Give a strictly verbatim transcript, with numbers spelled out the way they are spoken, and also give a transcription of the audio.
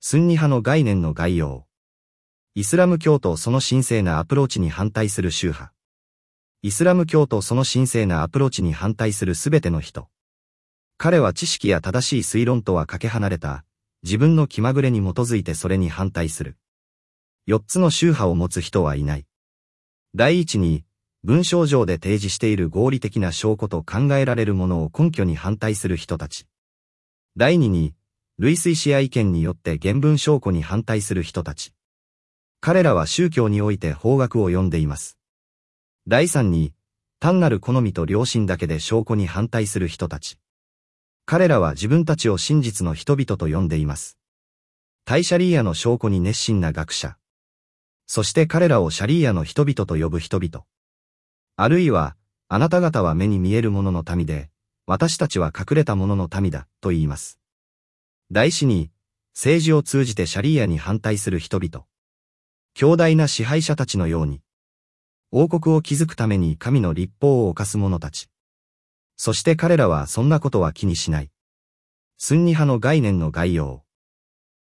スンニ派の概念の概要。イスラム教とその神聖なアプローチに反対する宗派。イスラム教とその神聖なアプローチに反対するすべての人。彼は知識や正しい推論とはかけ離れた、自分の気まぐれに基づいてそれに反対する。四つの宗派を持つ人はいない。第一に、文章上で提示している合理的な証拠と考えられるものを根拠に反対する人たち。第二に、類推しや意見によって原文証拠に反対する人たち。彼らは宗教において法学を呼んでいます。第三に、単なる好みと良心だけで証拠に反対する人たち。彼らは自分たちを真実の人々と呼んでいます。対シャリーアの証拠に熱心な学者。そして彼らをシャリーアの人々と呼ぶ人々。あるいは、あなた方は目に見えるものの民で、私たちは隠れたものの民だ、と言います。第四に、政治を通じてシャリーアに反対する人々。強大な支配者たちのように。王国を築くために神の律法を犯す者たち。そして彼らはそんなことは気にしない。スンニ派の概念の概要。